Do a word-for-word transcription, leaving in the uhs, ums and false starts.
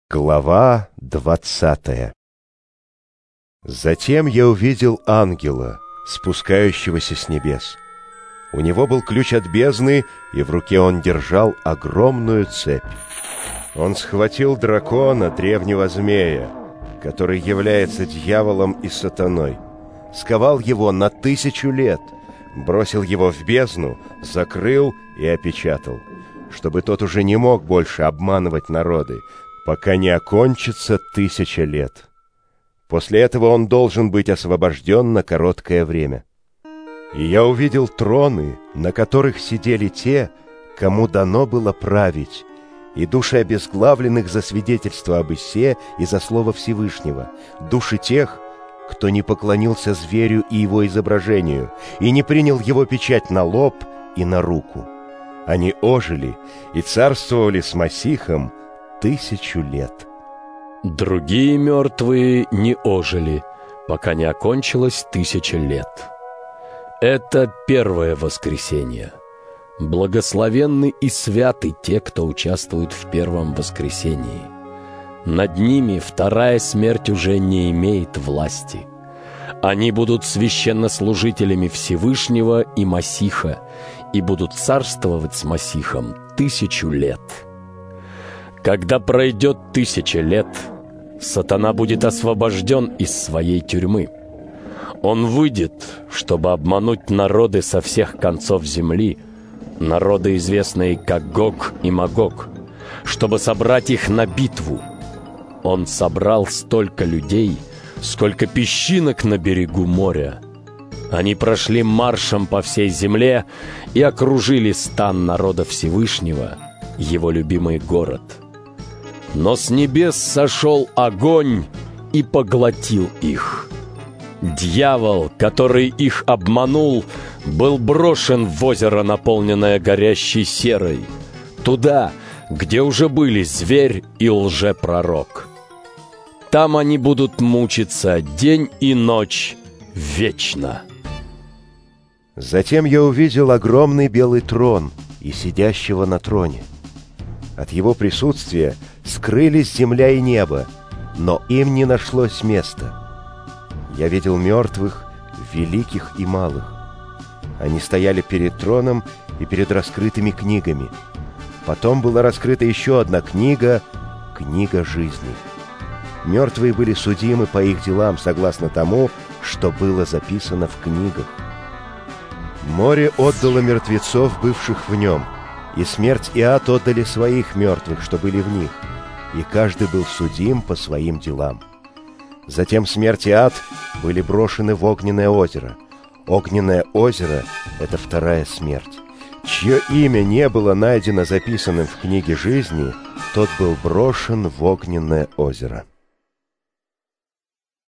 Глава двадцатая. Затем я увидел ангела, спускающегося с небес. У него был ключ от бездны, и в руке он держал огромную цепь. Он схватил дракона, древнего змея, который является дьяволом и сатаной, сковал его на тысячу лет, бросил его в бездну, закрыл и опечатал, чтобы тот уже не мог больше обманывать народы, пока не окончится тысяча лет. После этого он должен быть освобожден на короткое время. И я увидел троны, на которых сидели те, кому дано было править, и души обезглавленных за свидетельство об Иссе и за слово Всевышнего, души тех, кто не поклонился зверю и его изображению, и не принял его печать на лоб и на руку. Они ожили и царствовали с Масихом тысячу лет. Другие мертвые не ожили, пока не окончилась тысяча лет. Это первое воскресенье. Благословенны и святы те, кто участвует в первом воскресении. Над ними вторая смерть уже не имеет власти. Они будут священнослужителями Всевышнего и Масиха и будут царствовать с Масихом тысячу лет. Когда пройдет тысяча лет, сатана будет освобожден из своей тюрьмы. Он выйдет, чтобы обмануть народы со всех концов земли, народы, известные как Гог и Магог, чтобы собрать их на битву. Он собрал столько людей, сколько песчинок на берегу моря. Они прошли маршем по всей земле и окружили стан народа Всевышнего, его любимый город. Но с небес сошел огонь и поглотил их. Дьявол, который их обманул, был брошен в озеро, наполненное горящей серой, туда, где уже были зверь и лжепророк. Там они будут мучиться день и ночь вечно. Затем я увидел огромный белый трон и сидящего на троне. От его присутствия скрылись земля и небо, но им не нашлось места. Я видел мертвых, великих и малых. Они стояли перед троном и перед раскрытыми книгами. Потом была раскрыта еще одна книга — книга жизни. Мертвые были судимы по их делам согласно тому, что было записано в книгах. Море отдало мертвецов, бывших в нем, и смерть и ад отдали своих мертвых, что были в них, и каждый был судим по своим делам. Затем смерть и ад были брошены в огненное озеро. Огненное озеро — это вторая смерть. Чье имя не было найдено записанным в книге жизни, тот был брошен в огненное озеро.